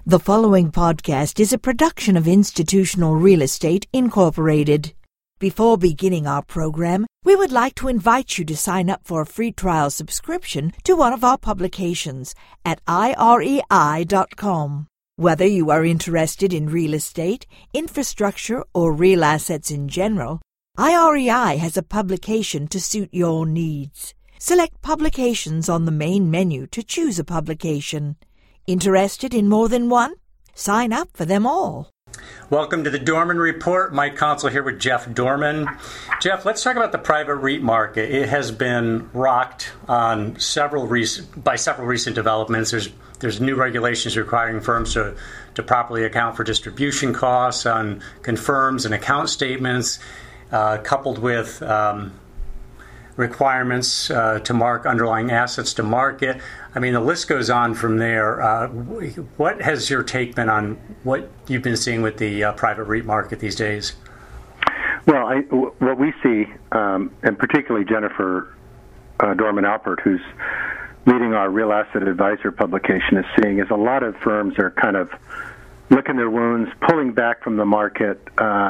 The following podcast is a production of Institutional Real Estate Incorporated. Before beginning our program, we would like to invite you to sign up for a free trial subscription to one of our publications at irei.com. Whether you are interested in real estate, infrastructure, or real assets in general, IREI has a publication to suit your needs. Select Publications on the main menu to choose a publication. Interested in more than one? Sign up for them all. Welcome to the Dorman Report. Mike Council here with Jeff Dorman. Jeff, let's talk about the private REIT market. It has been rocked on several recent developments. There's new regulations requiring firms to properly account for distribution costs on confirms and account statements, coupled with requirements to mark underlying assets to market. I mean, the list goes on from there. What has your take been on what you've been seeing with the private REIT market these days? Well, what we see, and particularly Jennifer Dorman Alpert, who's leading our Real Asset Advisor publication, is seeing is a lot of firms are kind of licking their wounds, pulling back from the market,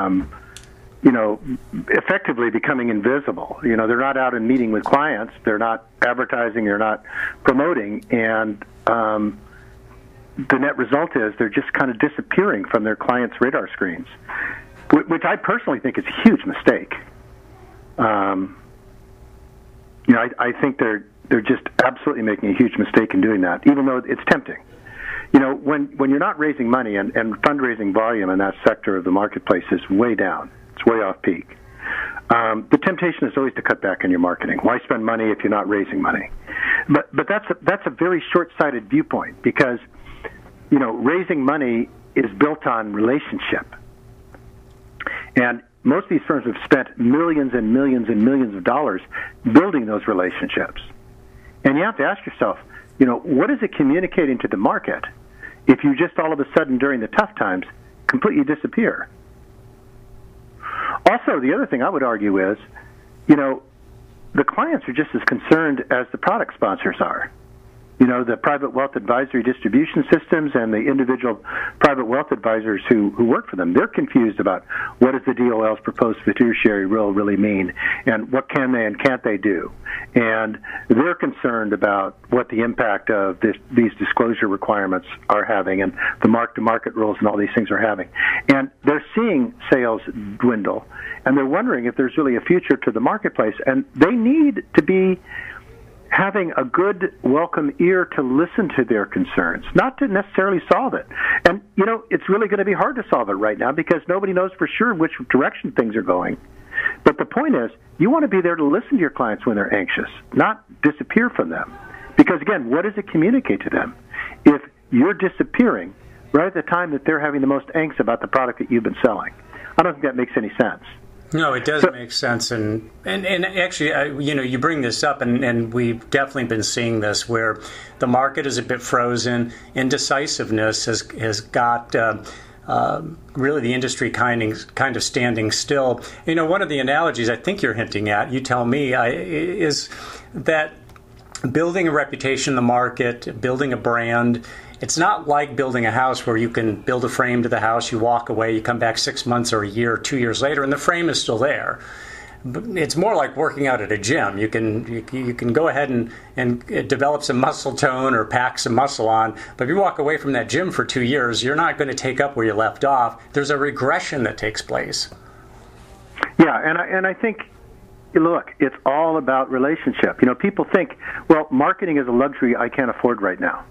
effectively becoming invisible. They're not out and meeting with clients. They're not advertising. They're not promoting. And the net result is they're just kind of disappearing from their clients' radar screens, which I personally think is a huge mistake. I think they're just absolutely making a huge mistake in doing that, even though it's tempting. When you're not raising money and fundraising volume in that sector of the marketplace is way down. It's way off peak. The temptation is always to cut back on your marketing. Why spend money if you're not raising money? But that's a very short-sighted viewpoint because, raising money is built on relationship. And most of these firms have spent millions and millions and millions of dollars building those relationships. And you have to ask yourself, what is it communicating to the market if you just all of a sudden during the tough times completely disappear? Also, the other thing I would argue is, the clients are just as concerned as the product sponsors are. The private wealth advisory distribution systems and the individual private wealth advisors who work for them, they're confused about what does the DOL's proposed fiduciary rule really mean and what can they and can't they do. And they're concerned about what the impact of these disclosure requirements are having and the mark-to-market rules and all these things are having. And they're seeing sales dwindle, and they're wondering if there's really a future to the marketplace. And they need to be having a good, welcome ear to listen to their concerns, not to necessarily solve it. And, it's really going to be hard to solve it right now because nobody knows for sure which direction things are going. But the point is, you want to be there to listen to your clients when they're anxious, not disappear from them. Because, again, what does it communicate to them? If you're disappearing right at the time that they're having the most angst about the product that you've been selling, I don't think that makes any sense. No, it does make sense, and actually, you bring this up, and we've definitely been seeing this where the market is a bit frozen. Indecisiveness has got really the industry kind of standing still. One of the analogies I think you're hinting at, you tell me, is that building a reputation in the market, building a brand. It's not like building a house where you can build a frame to the house, you walk away, you come back 6 months or a year or 2 years later, and the frame is still there. It's more like working out at a gym. You can go ahead and develop some muscle tone or pack some muscle on, but if you walk away from that gym for 2 years, you're not going to take up where you left off. There's a regression that takes place. Yeah, and I think, look, it's all about relationship. People think, well, marketing is a luxury I can't afford right now.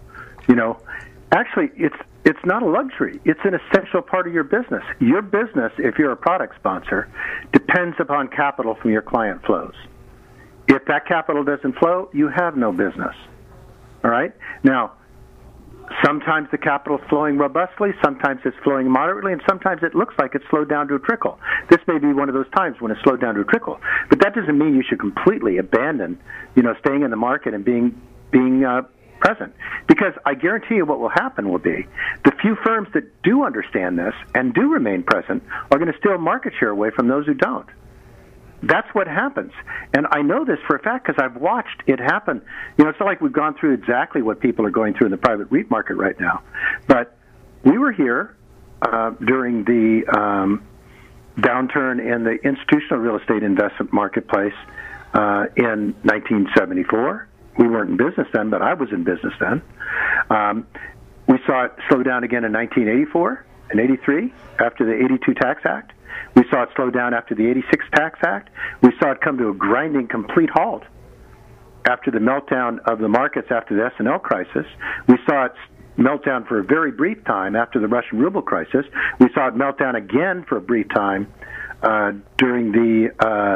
Actually, it's not a luxury. It's an essential part of your business. Your business, if you're a product sponsor, depends upon capital from your client flows. If that capital doesn't flow, you have no business. All right? Now, sometimes the capital is flowing robustly, sometimes it's flowing moderately, and sometimes it looks like it's slowed down to a trickle. This may be one of those times when it's slowed down to a trickle. But that doesn't mean you should completely abandon, staying in the market and being present. Because I guarantee you what will happen will be the few firms that do understand this and do remain present are going to steal market share away from those who don't. That's what happens. And I know this for a fact because I've watched it happen. It's not like we've gone through exactly what people are going through in the private REIT market right now. But were here during the downturn in the institutional real estate investment marketplace in 1974. We weren't in business then, but I was in business then. We saw it slow down again in 1984 and 83 after the 82 Tax Act. We saw it slow down after the 86 Tax Act. We saw it come to a grinding complete halt after the meltdown of the markets after the S&L crisis. We saw it melt down for a very brief time after the Russian ruble crisis. We saw it melt down again for a brief time during the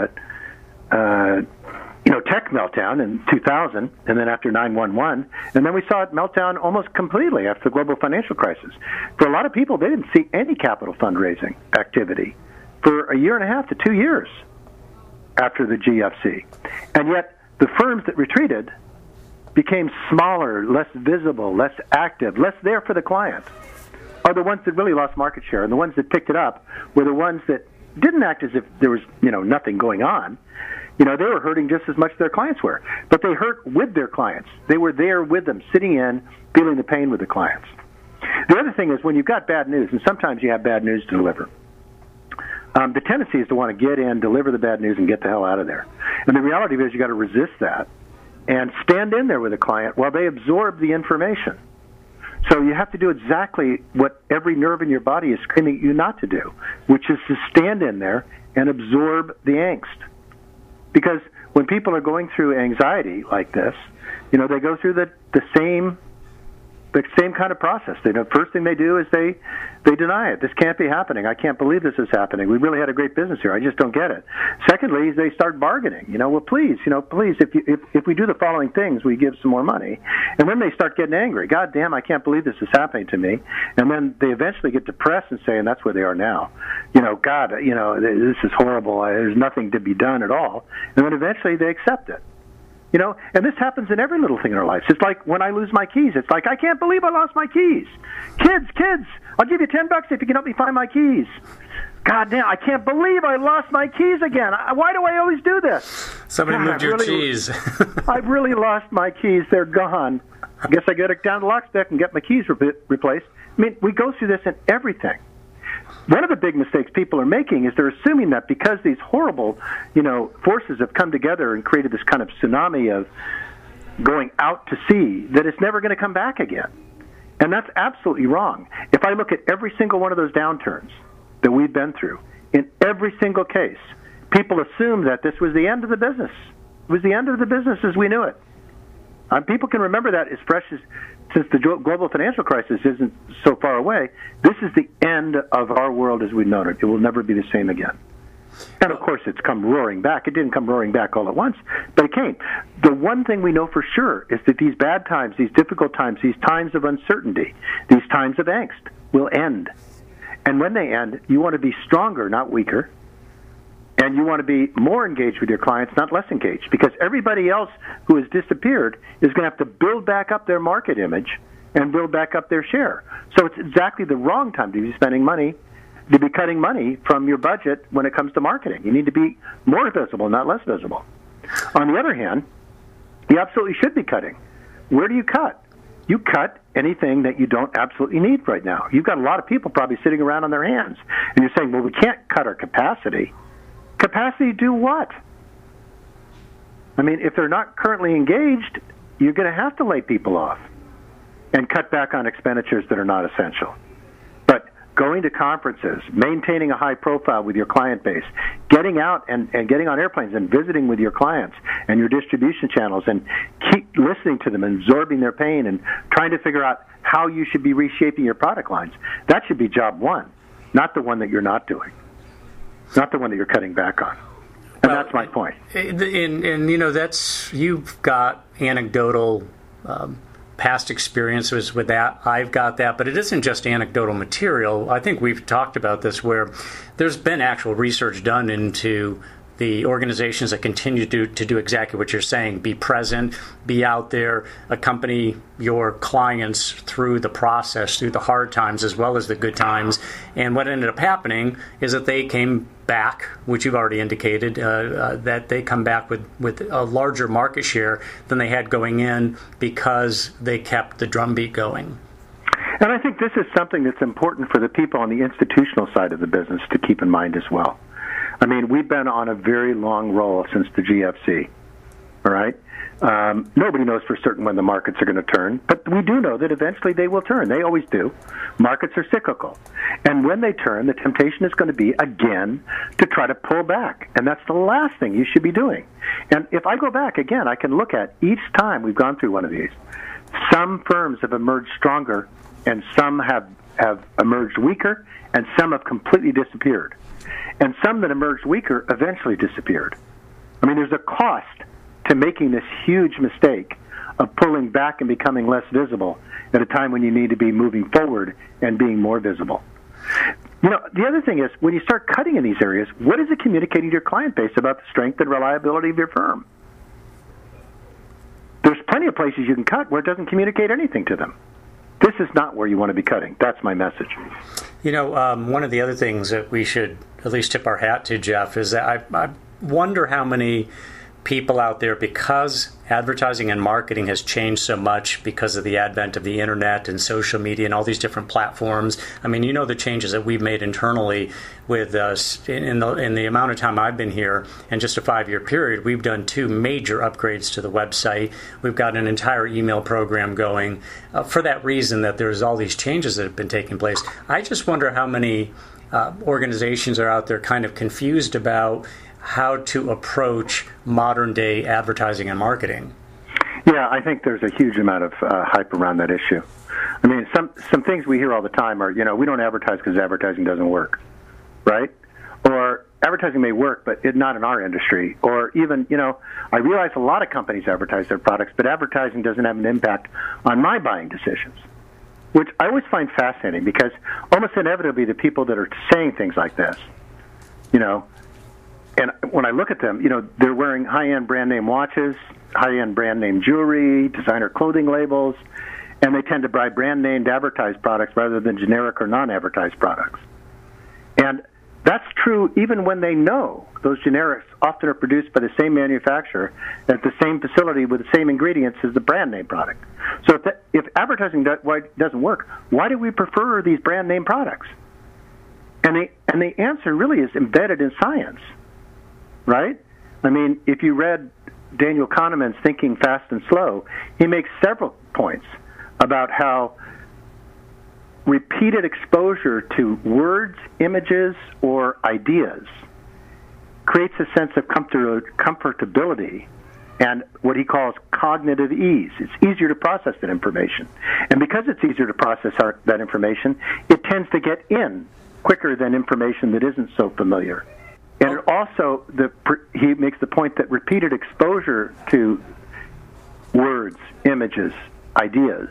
tech meltdown in 2000, and then after 9/11, and then we saw it melt down almost completely after the global financial crisis. For a lot of people, they didn't see any capital fundraising activity for a year and a half to 2 years after the GFC. And yet, the firms that retreated became smaller, less visible, less active, less there for the client, are the ones that really lost market share, and the ones that picked it up were the ones that didn't act as if there was, nothing going on. They were hurting just as much as their clients were, but they hurt with their clients. They were there with them, sitting in, feeling the pain with the clients. The other thing is when you've got bad news, and sometimes you have bad news to deliver, the tendency is to want to get in, deliver the bad news, and get the hell out of there. And the reality is you got to resist that and stand in there with the client while they absorb the information. So you have to do exactly what every nerve in your body is screaming at you not to do, which is to stand in there and absorb the angst. Because when people are going through anxiety like this, they go through the same kind of process. The first thing they do is they deny it. This can't be happening. I can't believe this is happening. We really had a great business here. I just don't get it. Secondly, they start bargaining. Well, please, if we do the following things, we give some more money. And then they start getting angry. God damn, I can't believe this is happening to me. And then they eventually get depressed and say, and that's where they are now. God, this is horrible. There's nothing to be done at all. And then eventually they accept it. And this happens in every little thing in our lives. It's like when I lose my keys. It's like, I can't believe I lost my keys. Kids, I'll give you $10 if you can help me find my keys. God damn, I can't believe I lost my keys again. Why do I always do this? Somebody moved your keys. I've really lost my keys. They're gone. I guess I got to down to the locksmith and get my keys replaced. I mean, we go through this in everything. One of the big mistakes people are making is they're assuming that because these horrible, forces have come together and created this kind of tsunami of going out to sea, that it's never going to come back again. And that's absolutely wrong. If I look at every single one of those downturns that we've been through, in every single case, people assume that this was the end of the business. It was the end of the business as we knew it. People can remember that as fresh as, since the global financial crisis isn't so far away, this is the end of our world as we've known it. It will never be the same again. And, of course, it's come roaring back. It didn't come roaring back all at once, but it came. The one thing we know for sure is that these bad times, these difficult times, these times of uncertainty, these times of angst will end. And when they end, you want to be stronger, not weaker. And you want to be more engaged with your clients, not less engaged, because everybody else who has disappeared is going to have to build back up their market image and build back up their share. So it's exactly the wrong time to be spending money, to be cutting money from your budget when it comes to marketing. You need to be more visible, not less visible. On the other hand, you absolutely should be cutting. Where do you cut? You cut anything that you don't absolutely need right now. You've got a lot of people probably sitting around on their hands, and you're saying, well, we can't cut our capacity. Capacity to do what? I mean, if they're not currently engaged, you're going to have to lay people off and cut back on expenditures that are not essential. But going to conferences, maintaining a high profile with your client base, getting out and getting on airplanes and visiting with your clients and your distribution channels and keep listening to them and absorbing their pain and trying to figure out how you should be reshaping your product lines. That should be job one, not the one that you're not doing. Not the one that you're cutting back on. And that's my point. And that's, you've got anecdotal past experiences with that. I've got that. But it isn't just anecdotal material. I think we've talked about this where there's been actual research done into the organizations that continue to do exactly what you're saying. Be present, be out there, accompany your clients through the process, through the hard times as well as the good times. And what ended up happening is that they came back, which you've already indicated, that they come back with a larger market share than they had going in because they kept the drumbeat going. And I think this is something that's important for the people on the institutional side of the business to keep in mind as well. I mean, we've been on a very long roll since the GFC, all right? Nobody knows for certain when the markets are going to turn, but we do know that eventually they will turn. They always do. Markets are cyclical. And when they turn, the temptation is going to be, again, to try to pull back. And that's the last thing you should be doing. And if I go back, again, I can look at each time we've gone through one of these. Some firms have emerged stronger, and some have emerged weaker, and some have completely disappeared. And some that emerged weaker eventually disappeared. I mean, there's a cost to making this huge mistake of pulling back and becoming less visible at a time when you need to be moving forward and being more visible. You know, the other thing is, when you start cutting in these areas, what is it communicating to your client base about the strength and reliability of your firm? There's plenty of places you can cut where it doesn't communicate anything to them. This is not where you want to be cutting. That's my message. You know, one of the other things that we should at least tip our hat to, Jeff, is that I wonder how many people out there, because advertising and marketing has changed so much because of the advent of the internet and social media and all these different platforms. I mean, you know, the changes that we've made internally with us in the amount of time I've been here, in just a 5-year period, we've done 2 major upgrades to the website. We've got an entire email program going for that reason, that there's all these changes that have been taking place. I just wonder how many organizations are out there kind of confused about how to approach modern-day advertising and marketing. Yeah, I think there's a huge amount of hype around that issue. I mean, some things we hear all the time are, you know, we don't advertise because advertising doesn't work, right? Or advertising may work, but not in our industry. Or even, you know, I realize a lot of companies advertise their products, but advertising doesn't have an impact on my buying decisions, which I always find fascinating, because almost inevitably the people that are saying things like this, you know, and when I look at them, you know, they're wearing high-end brand name watches, high-end brand name jewelry, designer clothing labels, and they tend to buy brand named advertised products rather than generic or non-advertised products. And that's true even when they know those generics often are produced by the same manufacturer at the same facility with the same ingredients as the brand name product. So if advertising doesn't work, why do we prefer these brand name products? And the answer really is embedded in science. Right? I mean, if you read Daniel Kahneman's Thinking Fast and Slow, he makes several points about how repeated exposure to words, images, or ideas creates a sense of comfortability and what he calls cognitive ease. It's easier to process that information. And because it's easier to process that information, it tends to get in quicker than information that isn't so familiar. And it also, he makes the point that repeated exposure to words, images, ideas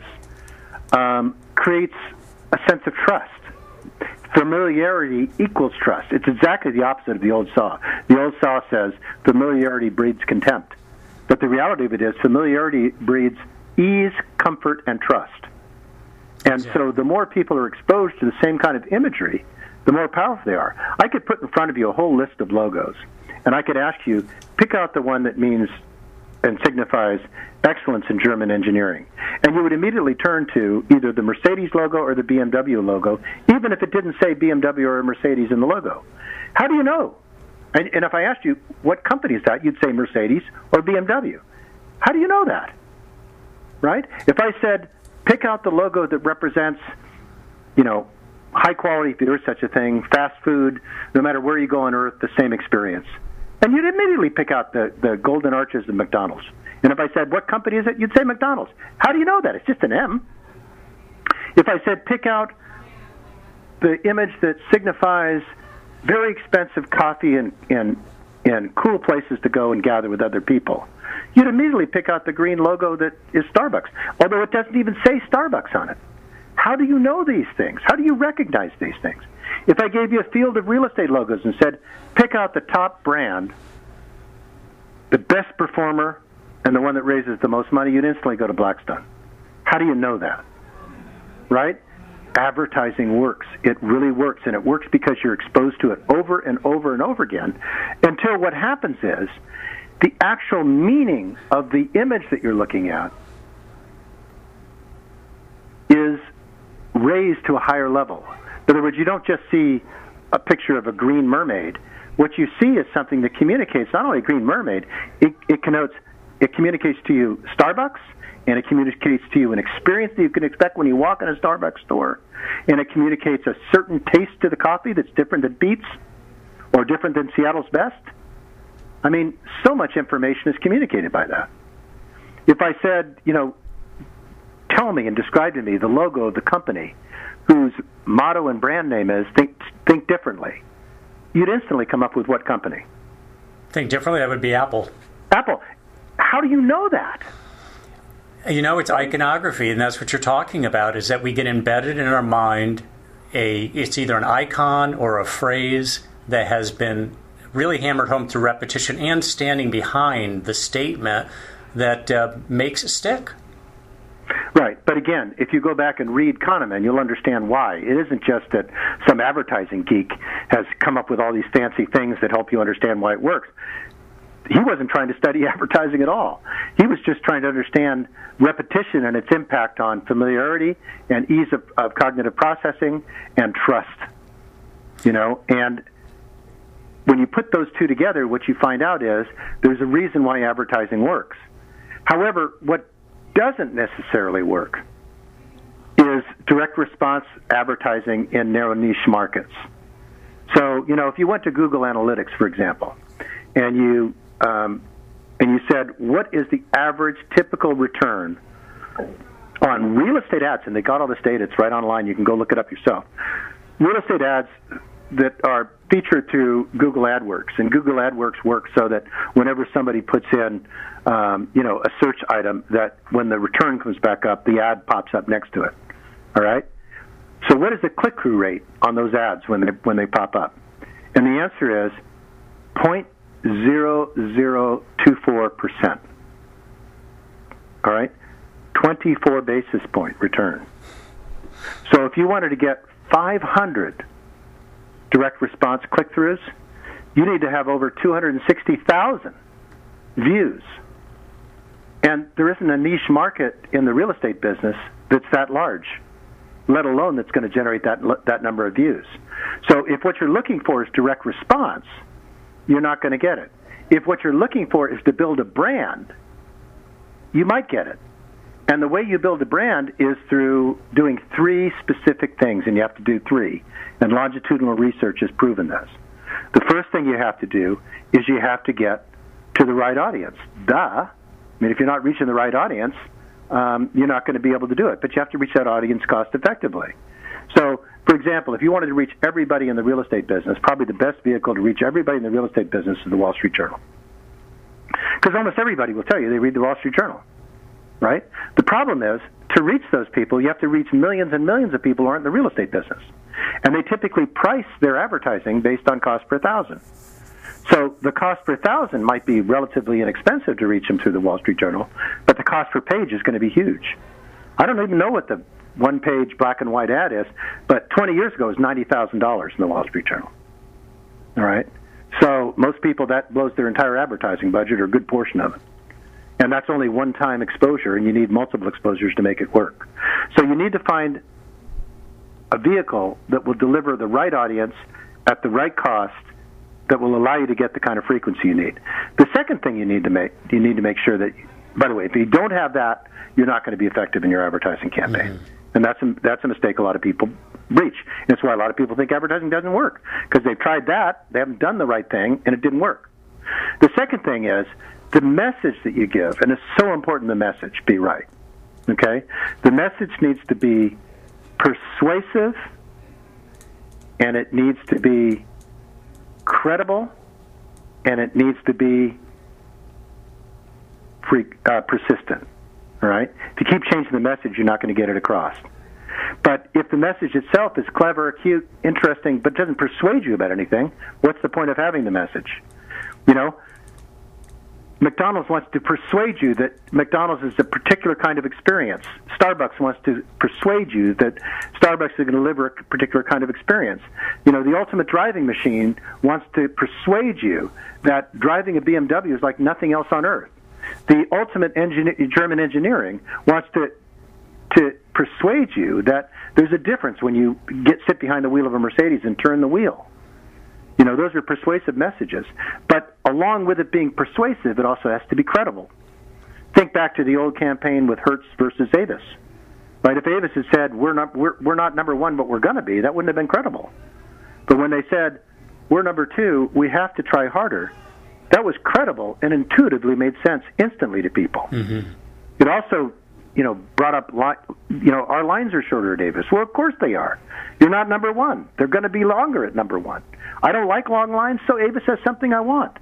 creates a sense of trust. Familiarity equals trust. It's exactly the opposite of the old saw. The old saw says familiarity breeds contempt. But the reality of it is familiarity breeds ease, comfort, and trust. And so the more people are exposed to the same kind of imagery, the more powerful they are. I could put in front of you a whole list of logos, and I could ask you, pick out the one that means and signifies excellence in German engineering. And you would immediately turn to either the Mercedes logo or the BMW logo, even if it didn't say BMW or Mercedes in the logo. How do you know? And if I asked you, what company is that, you'd say Mercedes or BMW. How do you know that? Right? If I said, pick out the logo that represents, you know, high quality, if there is such a thing, fast food, no matter where you go on earth, the same experience. And you'd immediately pick out the golden arches of McDonald's. And if I said, what company is it? You'd say McDonald's. How do you know that? It's just an M. If I said, pick out the image that signifies very expensive coffee and cool places to go and gather with other people, you'd immediately pick out the green logo that is Starbucks, although it doesn't even say Starbucks on it. How do you know these things? How do you recognize these things? If I gave you a field of real estate logos and said, pick out the top brand, the best performer, and the one that raises the most money, you'd instantly go to Blackstone. How do you know that? Right? Advertising works. It really works, and it works because you're exposed to it over and over and over again until what happens is the actual meaning of the image that you're looking at is raised to a higher level. In other words, you don't just see a picture of a green mermaid. What you see is something that communicates not only a green mermaid, it communicates to you Starbucks, and it communicates to you an experience that you can expect when you walk in a Starbucks store, and it communicates a certain taste to the coffee that's different than Peet's or different than Seattle's Best. I mean, so much information is communicated by that. If I said, tell me and describe to me the logo of the company whose motto and brand name is think differently, you'd instantly come up with what company? Think differently, that would be Apple. Apple. How do you know that? It's iconography, and that's what you're talking about, is that we get embedded in our mind it's either an icon or a phrase that has been really hammered home through repetition and standing behind the statement that makes it stick. Right, but again, if you go back and read Kahneman, you'll understand why. It isn't just that some advertising geek has come up with all these fancy things that help you understand why it works. He wasn't trying to study advertising at all. He was just trying to understand repetition and its impact on familiarity and ease of cognitive processing and trust. And when you put those two together, what you find out is there's a reason why advertising works. However, what doesn't necessarily work is direct response advertising in narrow niche markets. So, if you went to Google Analytics, for example, and you said, what is the average typical return on real estate ads, and they got all this data, it's right online, you can go look it up yourself, real estate ads that are featured through Google AdWorks, and Google AdWorks works so that whenever somebody puts in, a search item, that when the return comes back up, the ad pops up next to it. All right. So what is the click-through rate on those ads when they pop up? And the answer is 0.0024%. All right, 24 basis point return. So if you wanted to get 500 direct response click-throughs, you need to have over 260,000 views. And there isn't a niche market in the real estate business that's that large, let alone that's going to generate that number of views. So if what you're looking for is direct response, you're not going to get it. If what you're looking for is to build a brand, you might get it. And the way you build a brand is through doing 3 specific things, and you have to do 3. And longitudinal research has proven this. The first thing you have to do is you have to get to the right audience. Duh. I mean, if you're not reaching the right audience, you're not going to be able to do it. But you have to reach that audience cost effectively. So, for example, if you wanted to reach everybody in the real estate business, probably the best vehicle to reach everybody in the real estate business is the Wall Street Journal. Because almost everybody will tell you they read the Wall Street Journal, right? The problem is, to reach those people, you have to reach millions and millions of people who aren't in the real estate business. And they typically price their advertising based on cost per thousand. So the cost per thousand might be relatively inexpensive to reach them through the Wall Street Journal, but the cost per page is going to be huge. I don't even know what the one-page black and white ad is, but 20 years ago it was $90,000 in the Wall Street Journal. All right? So most people, that blows their entire advertising budget or a good portion of it. And that's only one-time exposure, and you need multiple exposures to make it work. So you need to find a vehicle that will deliver the right audience at the right cost that will allow you to get the kind of frequency you need. The second thing you need to make sure that, by the way, if you don't have that, you're not going to be effective in your advertising campaign. Mm-hmm. And that's a mistake a lot of people reach. And that's why a lot of people think advertising doesn't work, because they've tried that, they haven't done the right thing, and it didn't work. The second thing is the message that you give, and it's so important the message be right. Okay? The message needs to be persuasive, and it needs to be credible, and it needs to be persistent. All right? If you keep changing the message, you're not going to get it across. But if the message itself is clever, cute, interesting, but doesn't persuade you about anything, what's the point of having the message? You know, McDonald's wants to persuade you that McDonald's is a particular kind of experience. Starbucks wants to persuade you that Starbucks is going to deliver a particular kind of experience. You know, the ultimate driving machine wants to persuade you that driving a BMW is like nothing else on earth. The ultimate German engineering wants to persuade you that there's a difference when you sit behind the wheel of a Mercedes and turn the wheel. You know, those are persuasive messages. But along with it being persuasive, it also has to be credible. Think back to the old campaign with Hertz versus Avis. Right? If Avis had said, we're not number one, but we're going to be, that wouldn't have been credible. But when they said, we're number two, we have to try harder, that was credible and intuitively made sense instantly to people. Mm-hmm. It also, brought up, our lines are shorter at Avis. Well, of course they are. You're not number one. They're going to be longer at number one. I don't like long lines, so Avis has something I want.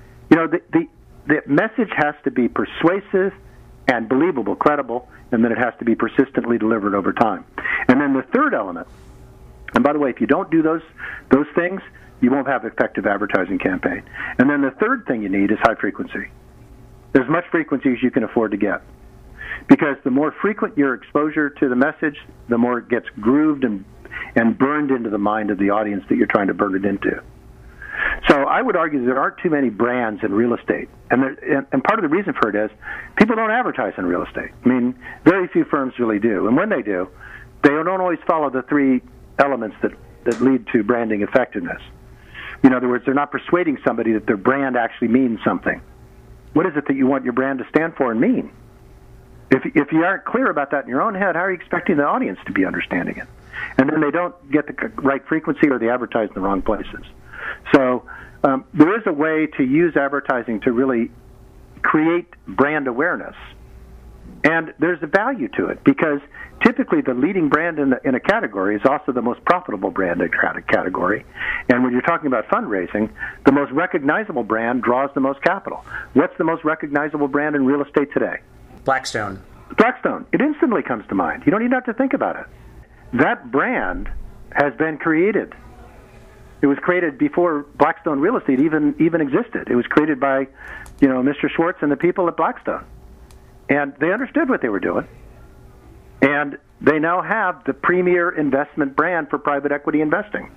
The message has to be persuasive and believable, credible, and then it has to be persistently delivered over time. And then the third element, and by the way, if you don't do those things, you won't have an effective advertising campaign. And then the third thing you need is high frequency. As much frequency as you can afford to get. Because the more frequent your exposure to the message, the more it gets grooved and burned into the mind of the audience that you're trying to burn it into. So I would argue there aren't too many brands in real estate. And part of the reason for it is people don't advertise in real estate. I mean, very few firms really do. And when they do, they don't always follow the three elements that lead to branding effectiveness. In other words, they're not persuading somebody that their brand actually means something. What is it that you want your brand to stand for and mean? If you aren't clear about that in your own head, how are you expecting the audience to be understanding it? And then they don't get the right frequency or they advertise in the wrong places. So there is a way to use advertising to really create brand awareness. And there's a value to it because typically the leading brand in a category is also the most profitable brand in a category. And when you're talking about fundraising, the most recognizable brand draws the most capital. What's the most recognizable brand in real estate today? Blackstone. Blackstone. It instantly comes to mind. You don't even have to think about it. That brand has been created. It was created before Blackstone Real Estate even existed. It was created by, Mr. Schwartz and the people at Blackstone. And they understood what they were doing. And they now have the premier investment brand for private equity investing.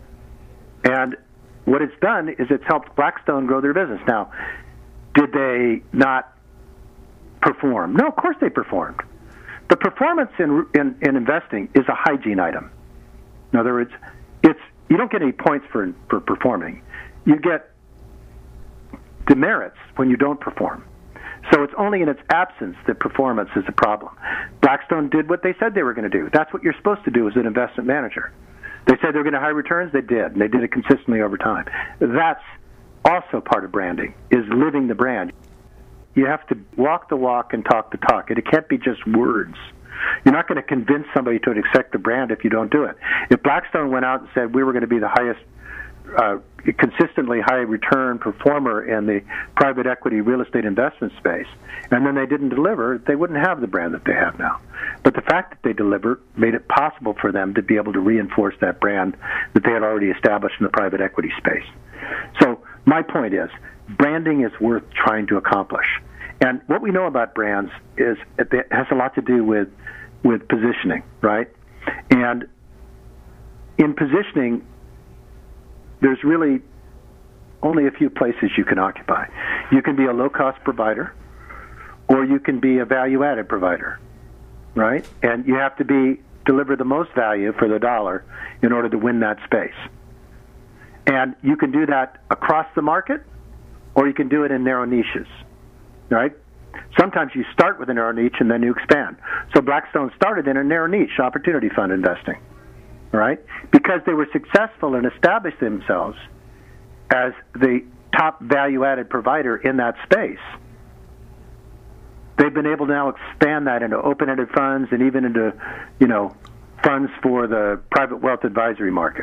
And what it's done is it's helped Blackstone grow their business. Now, did they not perform? No, of course they performed. The performance in investing is a hygiene item. In other words, you don't get any points for performing. You get demerits when you don't perform. So it's only in its absence that performance is a problem. Blackstone did what they said they were going to do. That's what you're supposed to do as an investment manager. They said they were going to have high returns. They did, and they did it consistently over time. That's also part of branding, is living the brand. You have to walk the walk and talk the talk. It can't be just words. You're not going to convince somebody to accept the brand if you don't do it. If Blackstone went out and said we were going to be the highest, consistently high return performer in the private equity real estate investment space, and then they didn't deliver, they wouldn't have the brand that they have now. But the fact that they delivered made it possible for them to be able to reinforce that brand that they had already established in the private equity space. So my point is, branding is worth trying to accomplish. And what we know about brands is it has a lot to do with positioning, right? And in positioning, there's really only a few places you can occupy. You can be a low-cost provider, or you can be a value-added provider, right? And you have to deliver the most value for the dollar in order to win that space. And you can do that across the market, or you can do it in narrow niches, right? Sometimes you start with a narrow niche and then you expand. So Blackstone started in a narrow niche, opportunity fund investing, right? Because they were successful and established themselves as the top value-added provider in that space. They've been able to now expand that into open-ended funds and even into, funds for the private wealth advisory market.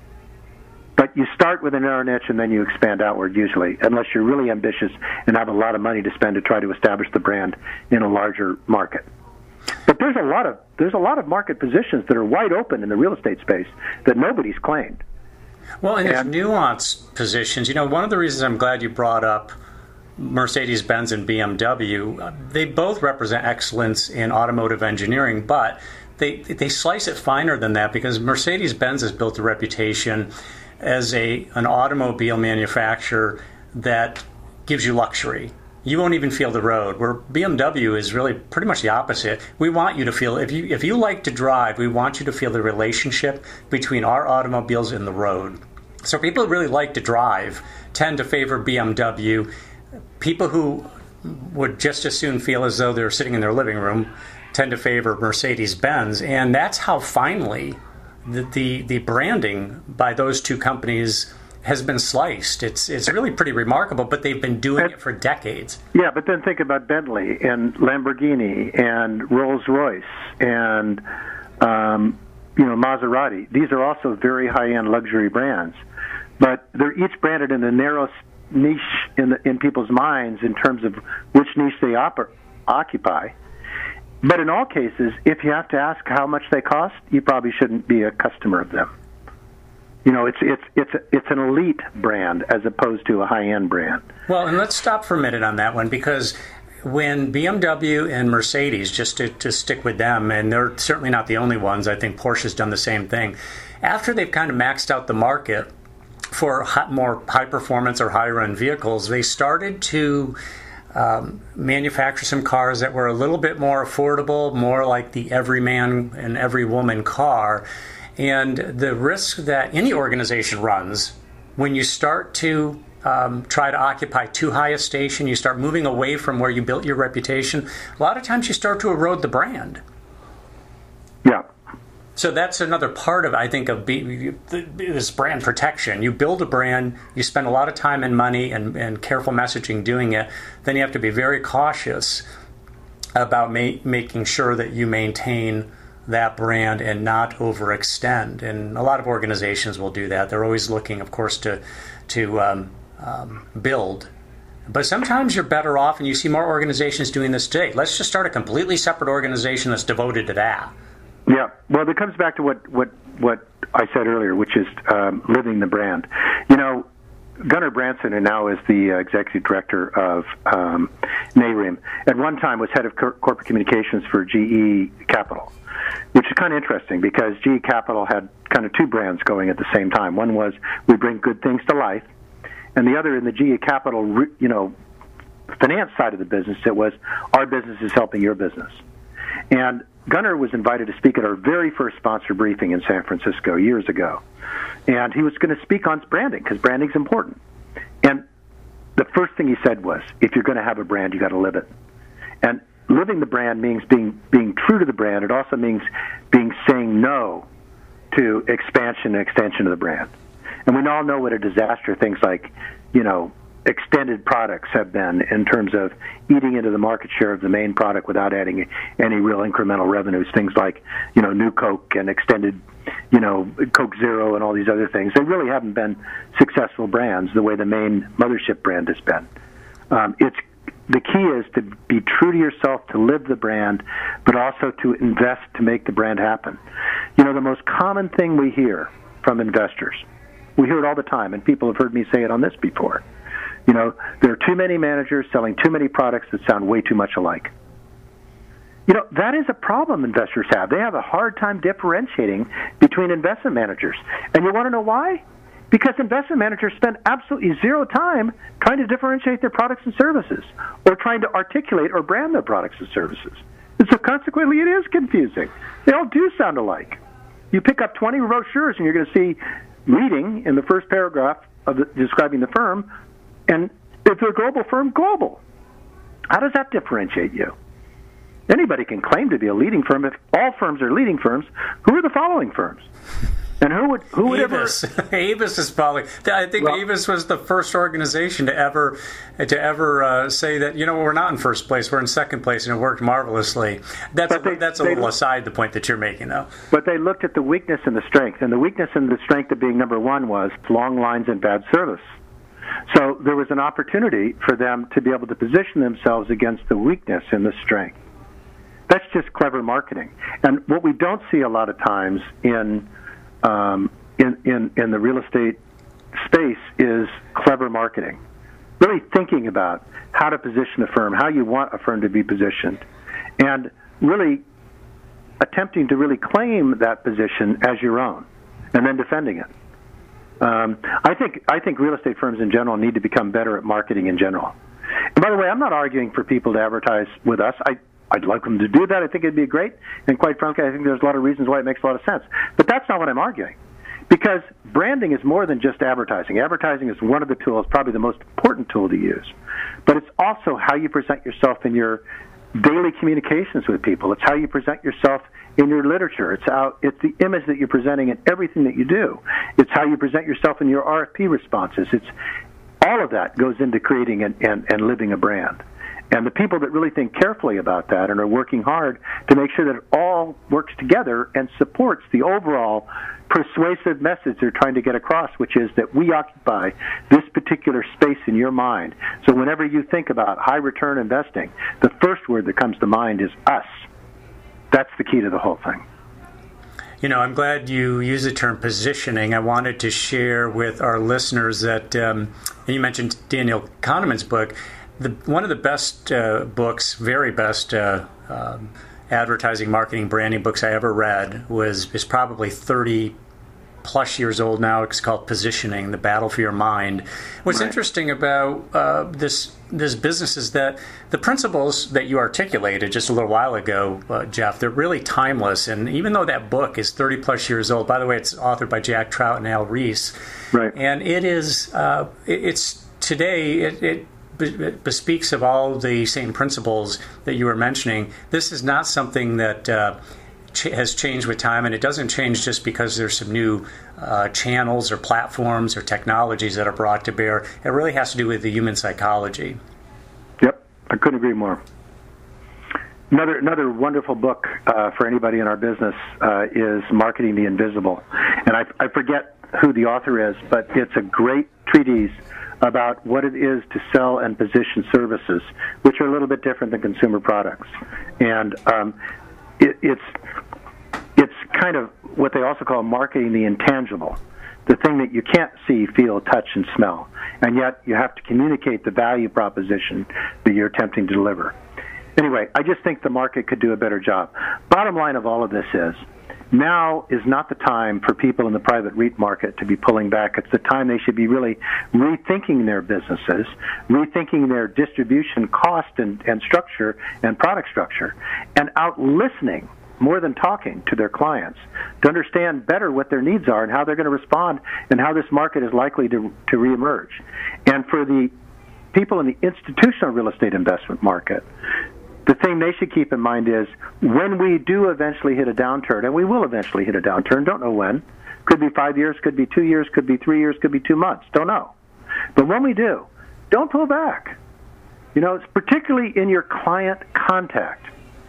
But you start with a narrow niche and then you expand outward usually, unless you're really ambitious and have a lot of money to spend to try to establish the brand in a larger market. But there's a lot of market positions that are wide open in the real estate space that nobody's claimed. Well, and there's nuanced positions. One of the reasons I'm glad you brought up Mercedes-Benz and BMW, they both represent excellence in automotive engineering, but they slice it finer than that because Mercedes-Benz has built a reputation as an automobile manufacturer that gives you luxury. you won't even feel the road. Where BMW is really pretty much the opposite. We want you to feel, if you like to drive, we want you to feel the relationship between our automobiles and the road. So people who really like to drive tend to favor BMW. People who would just as soon feel as though they're sitting in their living room tend to favor Mercedes-Benz. And that's how finally the branding by those two companies has been sliced. It's really pretty remarkable, but they've been doing it for decades. Yeah, but then think about Bentley and Lamborghini and Rolls-Royce and Maserati. These are also very high-end luxury brands, but they're each branded in a narrow niche in people's minds in terms of which niche they occupy. But in all cases, if you have to ask how much they cost, you probably shouldn't be a customer of them. It's an elite brand as opposed to a high-end brand. Well, and let's stop for a minute on that one, because when BMW and Mercedes, just to stick with them, and they're certainly not the only ones, I think Porsche's done the same thing, after they've kind of maxed out the market for more high-performance or higher-end vehicles, they started to manufacture some cars that were a little bit more affordable, more like the everyman and everywoman car. And the risk that any organization runs when you start to try to occupy too high a station, you start moving away from where you built your reputation, a lot of times you start to erode the brand. Yeah. So that's another part of, I think, of this brand protection. You build a brand, you spend a lot of time and money and careful messaging doing it, then you have to be very cautious about making sure that you maintain that brand and not overextend. And a lot of organizations will do that. They're always looking, of course, to build. But sometimes you're better off, and you see more organizations doing this today. Let's just start a completely separate organization that's devoted to that. Yeah, well, it comes back to what I said earlier, which is living the brand. Gunnar Branson, who now is the executive director of Mayrim, at one time was head of corporate communications for GE Capital, which is kind of interesting because GE Capital had kind of two brands going at the same time. One was we bring good things to life, and the other in the GE Capital, finance side of the business, it was our business is helping your business. And Gunnar was invited to speak at our very first sponsor briefing in San Francisco years ago. And he was going to speak on branding, because branding's important. And the first thing he said was, if you're going to have a brand, you got to live it. And living the brand means being true to the brand. It also means saying no to expansion and extension of the brand. And we all know what a disaster things like, extended products have been in terms of eating into the market share of the main product without adding any real incremental revenues. Things like, New Coke and extended, Coke Zero and all these other things. They really haven't been successful brands the way the main mothership brand has been. The key is to be true to yourself, to live the brand, but also to invest to make the brand happen. The most common thing we hear from investors, we hear it all the time, and people have heard me say it on this before. There are too many managers selling too many products that sound way too much alike. That is a problem investors have. They have a hard time differentiating between investment managers. And you want to know why? Because investment managers spend absolutely zero time trying to differentiate their products and services or trying to articulate or brand their products and services. And so consequently, it is confusing. They all do sound alike. You pick up 20 brochures and you're going to see leading in the first paragraph of describing the firm, and if they're a global firm, global. How does that differentiate you? Anybody can claim to be a leading firm. If all firms are leading firms, who are the following firms? And who would Avis. ever? Avis is probably. I think Avis was the first organization to ever say that we're not in first place, we're in second place, and it worked marvelously. That's a little aside the point that you're making, though. But they looked at the weakness and the strength, and the weakness and the strength of being number one was long lines and bad service. So there was an opportunity for them to be able to position themselves against the weakness and the strength. That's just clever marketing. And what we don't see a lot of times in the real estate space is clever marketing. Really thinking about how to position a firm, how you want a firm to be positioned, and really attempting to really claim that position as your own, and then defending it. I think real estate firms in general need to become better at marketing in general. And by the way, I'm not arguing for people to advertise with us. I'd like them to do that. I think it'd be great. And quite frankly, I think there's a lot of reasons why it makes a lot of sense. But that's not what I'm arguing. Because branding is more than just advertising. Advertising is one of the tools, probably the most important tool to use. But it's also how you present yourself in your daily communications with people. It's how you present yourself in your literature. It's the image that you're presenting in everything that you do. It's how you present yourself in your RFP responses. It's all of that goes into creating and living a brand. And the people that really think carefully about that and are working hard to make sure that it all works together and supports the overall persuasive message they're trying to get across, which is that we occupy this particular space in your mind. So whenever you think about high return investing, the first word that comes to mind is us. That's the key to the whole thing. You know, I'm glad you used the term positioning. I wanted to share with our listeners that, and you mentioned Daniel Kahneman's book, one of the best books, very best advertising, marketing, branding books I ever read is probably 30 plus years old now. It's called Positioning: The Battle for Your Mind. What's interesting about this business is that the principles that you articulated just a little while ago, Jeff, they're really timeless. And even though that book is 30 plus years old, by the way, it's authored by Jack Trout and Al Ries, right? And it is it's today it bespeaks of all the same principles that you were mentioning. This is not something that has changed with time, and it doesn't change just because there's some new channels or platforms or technologies that are brought to bear. It really has to do with the human psychology. Yep, I couldn't agree more. Another wonderful book for anybody in our business is Marketing the Invisible. And I forget who the author is, but it's a great treatise about what it is to sell and position services, which are a little bit different than consumer products. And it's kind of what they also call marketing the intangible, the thing that you can't see, feel, touch, and smell. And yet you have to communicate the value proposition that you're attempting to deliver. Anyway, I just think the market could do a better job. Bottom line of all of this is, now is not the time for people in the private REIT market to be pulling back. It's the time they should be really rethinking their businesses, rethinking their distribution cost and structure and product structure, and out listening more than talking to their clients to understand better what their needs are and how they're going to respond and how this market is likely to reemerge. And for the people in the institutional real estate investment market, the thing they should keep in mind is when we do eventually hit a downturn, and we will eventually hit a downturn, don't know when, could be 5 years, could be 2 years, could be 3 years, could be 2 months, don't know. But when we do, don't pull back. You know, it's particularly in your client contact.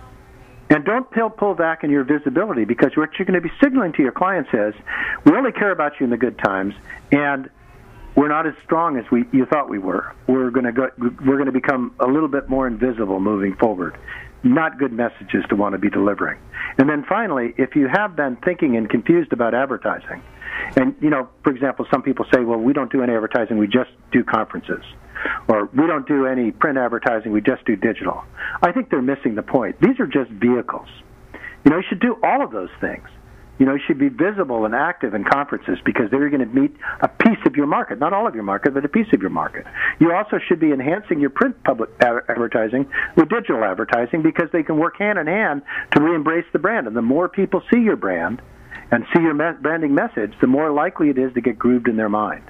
And don't pull back in your visibility, because what you're going to be signaling to your clients is, we only care about you in the good times, and we're not as strong as you thought we were. We're going to become a little bit more invisible moving forward. Not good messages to want to be delivering. And then finally, if you have been thinking and confused about advertising, and, you know, for example, some people say, well, we don't do any advertising, we just do conferences. Or we don't do any print advertising, we just do digital. I think they're missing the point. These are just vehicles. You know, you should do all of those things. You know, you should be visible and active in conferences because they're going to meet a piece of your market, not all of your market, but a piece of your market. You also should be enhancing your print public advertising with digital advertising because they can work hand in hand to re-embrace the brand. And the more people see your brand and see your branding message, the more likely it is to get grooved in their mind.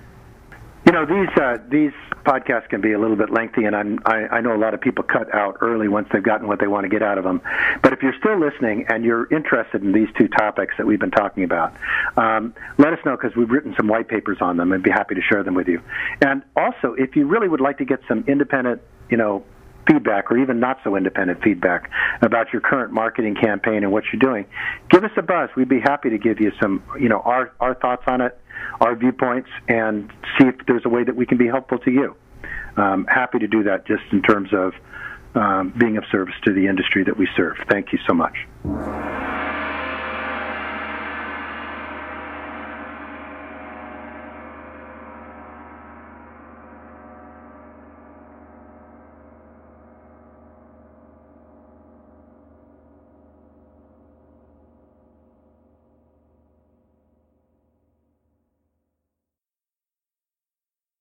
You know, these podcasts can be a little bit lengthy, and I know a lot of people cut out early once they've gotten what they want to get out of them. But if you're still listening and you're interested in these two topics that we've been talking about, let us know, because we've written some white papers on them and be happy to share them with you. And also, if you really would like to get some independent, you know, feedback or even not so independent feedback about your current marketing campaign and what you're doing, give us a buzz. We'd be happy to give you some, you know, our thoughts on it, our viewpoints, and see if there's a way that we can be helpful to you. Happy to do that just in terms of being of service to the industry that we serve. Thank you so much.